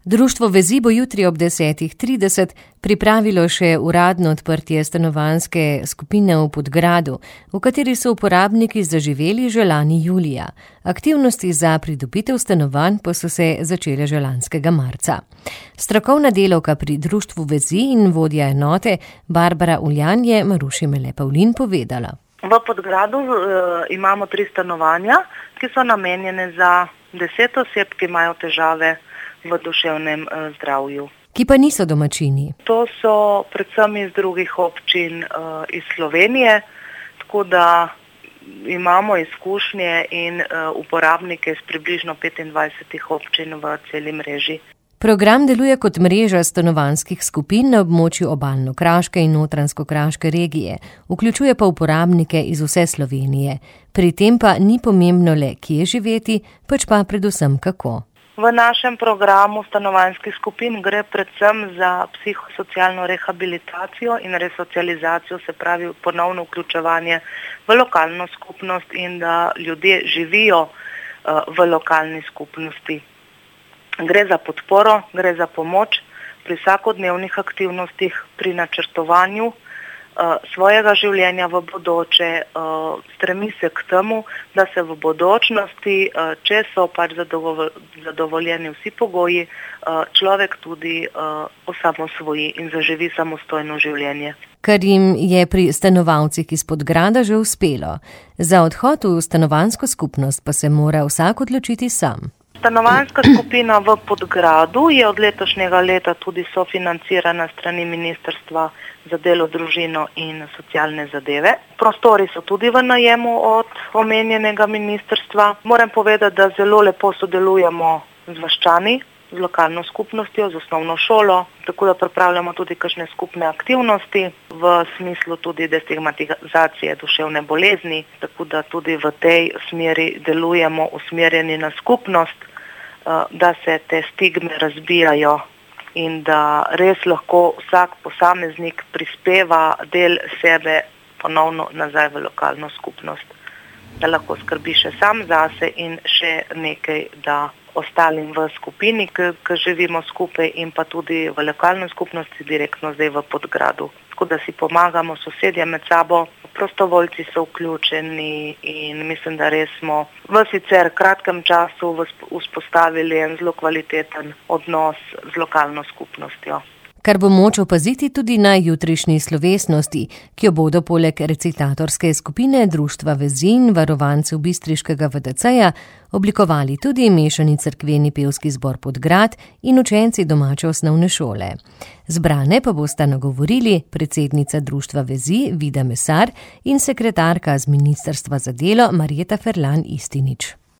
Društvo Vezi bo jutri ob 10:30 pripravilo še uradno odprtje stanovanjske skupine v Podgradu, v kateri so uporabniki zaživeli že lani julija. Aktivnosti za pridobitev stanovanj pa so se začele že lanskega marca. Strokovna delavka pri Društvu Vezi in vodja enote Barbara Uljan je Maruši Mele Pavlin povedala. V Podgradu imamo 3 stanovanja, ki so namenjene za 10 oseb, ki imajo težave v duševnem zdravju. Ki pa niso domačini. To so predvsem iz drugih občin iz Slovenije, tako da imamo izkušnje in uporabnike iz približno 25 občin v celi mreži. Program deluje kot mreža stanovanjskih skupin na območju Obalno-kraške in Notranjsko-kraške regije, vključuje pa uporabnike iz vse Slovenije. Pri tem pa ni pomembno le, kje živeti, pač pa predvsem kako. V našem programu stanovanjskih skupin gre predvsem za psihosocialno rehabilitacijo in resocializacijo, se pravi ponovno vključevanje v lokalno skupnost in da ljudje živijo v lokalni skupnosti. Gre za podporo, gre za pomoč pri vsakodnevnih aktivnostih, pri načrtovanju svojega življenja v bodoče, stremi se k temu, da se v bodočnosti, če so pač zadovoljeni vsi pogoji, človek tudi osamosvoji in zaživi samostojno življenje. Kar jim je pri stanovalcih iz Podgrada že uspelo. Za odhod v stanovanjsko skupnost pa se mora vsak odločiti sam. Stanovanjska skupina v Podgradu je od letošnjega leta tudi sofinancirana strani Ministrstva za delo, družino in socialne zadeve. Prostori so tudi v najemu od omenjenega ministrstva. Moram povedati, da zelo lepo sodelujemo z vaščani, z lokalno skupnostjo, z osnovno šolo, tako da pripravljamo tudi kakšne skupne aktivnosti v smislu tudi destigmatizacije duševne bolezni, tako da tudi v tej smeri delujemo usmerjeni na skupnost, da se te stigme razbijajo in da res lahko vsak posameznik prispeva del sebe ponovno nazaj v lokalno skupnost, da lahko skrbi še sam zase in še nekaj, da ostalim v skupini, ki živimo skupaj in pa tudi v lokalni skupnosti direktno zdaj v Podgradu. Tako da si pomagamo sosedje med sabo, prostovoljci so vključeni in mislim, da res smo v sicer kratkem času vzpostavili en zelo kvaliteten odnos z lokalno skupnostjo. Kar bo moč opaziti tudi na jutrišnji slovesnosti, ki jo bodo poleg recitatorske skupine Društva Vezi in varovancev bistriškega VTC-ja oblikovali tudi mešani cerkveni pevski zbor Podgrad in učenci domače osnovne šole. Zbrane pa bosta nagovorili predsednica Društva Vezi Vida Mesar in sekretarka z Ministrstva za delo Marjeta Ferlan Istinič.